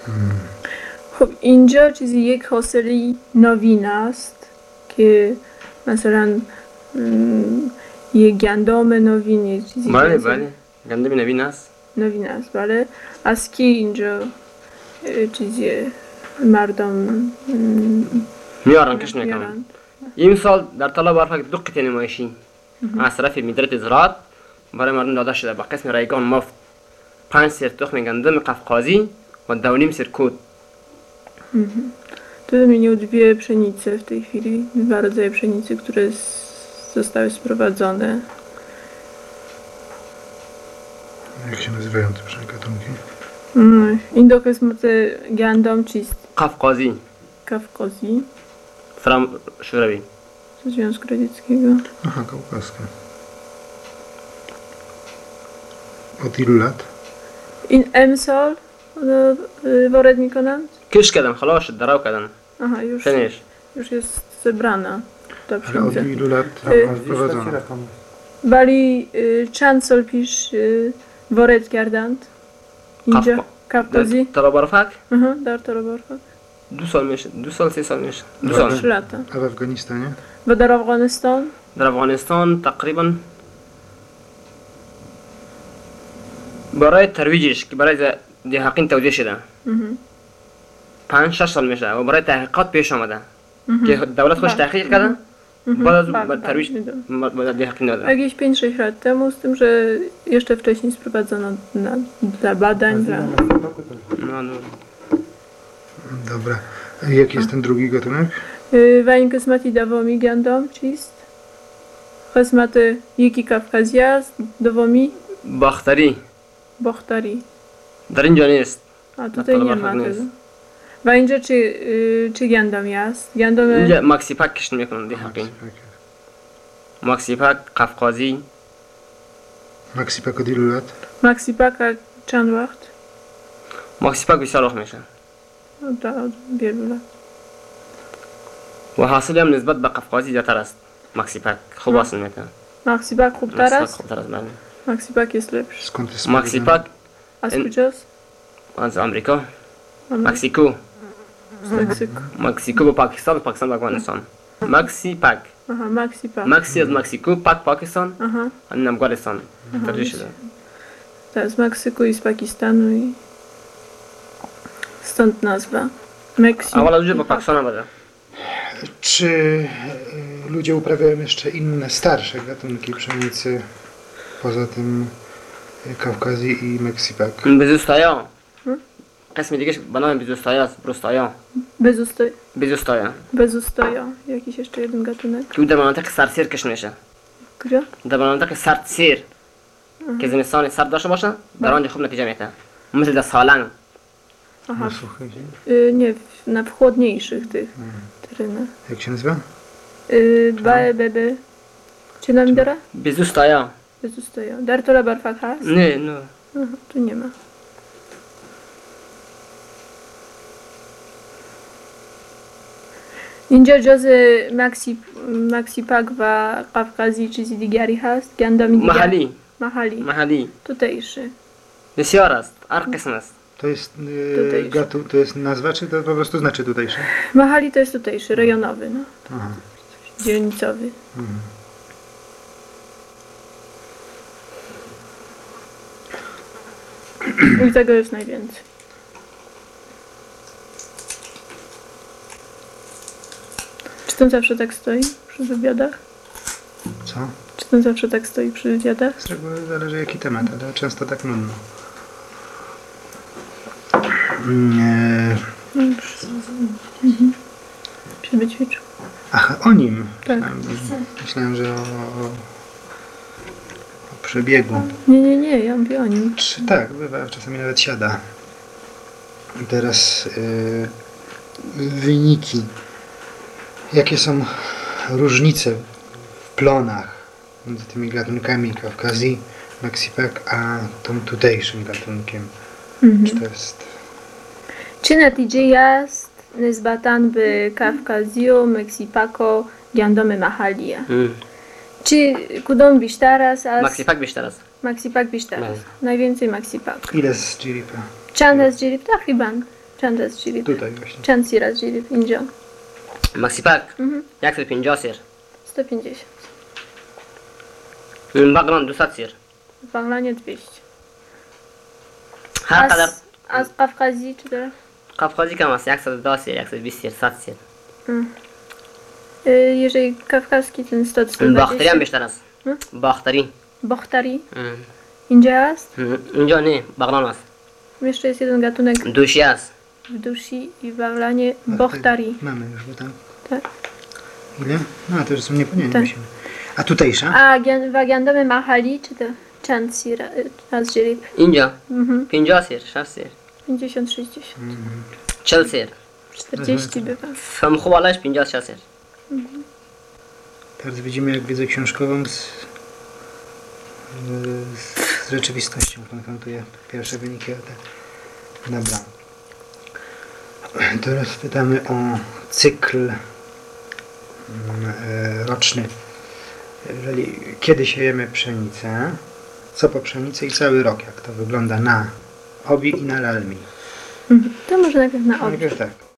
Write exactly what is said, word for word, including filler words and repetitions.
خب اینجا چیزی یک حاصلی نوین است که مثلا یک گندم نوینی چیزی بله بله گندم نوین است نوین است بله از کی اینجا چیزی مردم میارن کش میکنن این سال در طلا برفک دو قطعه نمایشی از طرف مدیریت زراعت برای مردم داده شده با قسم رایگان مفت پنج سیر تخم گندم قفقازی و دو نیم سیر کود. To wymienił dwie pszenice w tej chwili, dwa rodzaje pszenicy, które zostały sprowadzone. Jak się nazywają te gatunki? Mm, Indok jest mocy gandom czist. Kawkazi. Kawkazi. From Szurawi. Z Związku Radzieckiego. Aha, kaukaska. Od ilu lat? In emsal وارد میکنند؟ کش کردن خلاص شد دراو کردن. Aha, już, Finish. już jest zebrana ta Ale od pszenica. ilu lat Y- wprowadzono? Wali چند سال پیش وارد کردند اینجا کافکازی طلا برفک در طلا برفک دو سال میشه دو سال سه سال میشه دو دو سال لata. A w Afganistanie? و در افغانستان در افغانستان تقریبا برای ترویجش که برای دهقین توزیع شده پنج شش سال میشه و برای تحقیقات پیش آمده که دولت خوش تحقیق کرده بعد از ترویج دهقین داده. Jakieś pięć sześć lat temu, z tym, że jeszcze wcześniej sprowadzono na, dla badań. Dla... No, no. Dobra. A jaki jest ten drugi gatunek? Vain qismati davomi gandom چیست؟ قسمت یکی کافکازی است دومی باختری باختری در اینجا نیست. A tutaj nie ma tego. و اینجا چه چه گندمی است؟ گندم اینجا ماکسی پاک کشت میکنن دهقین. ماکسی پاک قفقازی. ماکسی پاک od ilu lat? ماکسی پاک چند وقت؟ ماکسی پاک بسیار وقت میشه. od wielu lat. و حاصل هم نسبت به قفقازی زیادتر است. ماکسی پاک خوب حاصل میکنه. ماکسی پاک خوبتر است؟ خوبتر است بله. ماکسی پاک jest lepszy. Skąd jest ماکسی پاک از کجاست؟ از آمریکا. مکسیکو. مکسیکو. مکسیکو با پاکستان، پاکستان با افغانستان. ماکسی پاک. Aha, ماکسی پاک. ماکسی از مکسیکو، پاک پاکستان. Aha. این افغانستان. ترجیح شده. To z Meksyku i z Pakistanu i stąd nazwa. Meksyk. اول از با پاکستان آمده. Czy y, ludzie uprawiają jeszcze inne, starsze gatunki pszenicy poza tym y, Kawkazji i Meksipak? بزوستایا. قسم دیگه به نام بزوستایا است. بروستایا. Bezustoj. بزوستایا. Bezustoja. Jakiś jeszcze jeden gatunek. که در مناطق سرسیر کش میشه. Gdzie? در مناطق سرد سیر که زمستان سرد داشته باشه در آنجا خوب نتیجه میده. مثل در سالنگ. Aha. Na suchy ziemi? Y, nie, w- na chłodniejszych tych terenach. Jak się nazywa? Y, Dwa bebe. Czy nam dara? بزوستایا. Bezustoja. Dar to barfak has? نه نه. Aha, tu nie ma. اینجا جز مکسی مکسی پاک و قفقازی چیزی دیگری هست؟ گندمی دیگر؟ محلی. محلی. محلی. tutejszy. بسیار است. هر قسم است. To jest y, Tutejszy. gatu, to jest nazwa, czy to po prostu znaczy tutejszy? Mahali to jest tutejszy, rejonowy, no. Aha. Dzielnicowy. Mhm. I tego jest najwięcej. Czy ten zawsze tak stoi przy wywiadach? Co? Czy ten zawsze tak stoi przy wywiadach? Z reguły zależy jaki temat, ale często tak nudno. Nie. Żeby ćwiczył. Aha, o nim. Tak. Myślałem, myślałem że o, o, o przebiegu. Nie, nie, nie, ja mówię o nim. Czy tak, bywa, czasami nawet siada. I teraz y, wyniki. Jakie są różnice w plonach między tymi gatunkami Kawkazji, Meksipak, a tym tutejszym gatunkiem? Czy to jest... چه نتیجه است نسبتاً به کافکازی و مکسیپاک گندم محلیه؟ چی کدوم بیشتر است از ماکسی پاک بیشتر است. مکسیپاک بیشتر است؟ najwięcej مکسیپاک. Ile z Dziripa? چند از جریب تقریباً چند از جریب؟ Tutaj właśnie. چند سیر از جریب اینجا؟ مکسیپاک Mhm. صد و پنجاه سیر. sto pięćdziesiąt. بغلان دویست سیر. W Baglanie dwieście. هر قدر Az, az Qafqazji czy to? قفقازی کم است. صد و ده سیر، صد و بیست سیر، صد سیر. Y, Jeżeli kawkaski ten sto باختری هم بیشتر است. هم؟ باختری. Bohtari. ام. India jest. اینجا نه، بغلان است. Jeszcze jest jeden gatunek دوشی است. w Dusi i w Baglanie. Bohtari. Mamy już, bo tam. Tak. Ile? No to już są niepomniane Tak. musimy. A tutejsza? A Gian- w Gandamy Mahali czy to? Chand sir az Jirib. اینجا Mhm. پنجاه سیر، شصت سیر، pięćdziesiąt sześćdziesiąt. چهل سیر. czterdzieści bywa. هم خوب حالش پنجاه شصت سیر. Teraz widzimy jak wiedzę książkową z, z rzeczywistością konfrontuje pierwsze wyniki. Tak. Dobra. Teraz pytamy o cykl mm, e, roczny. Jeżeli, kiedy siejemy pszenicę, co po pszenicy i cały rok, jak to wygląda na obi i na lalmi. Mhm. To może najpierw na obi. Najpierw tak.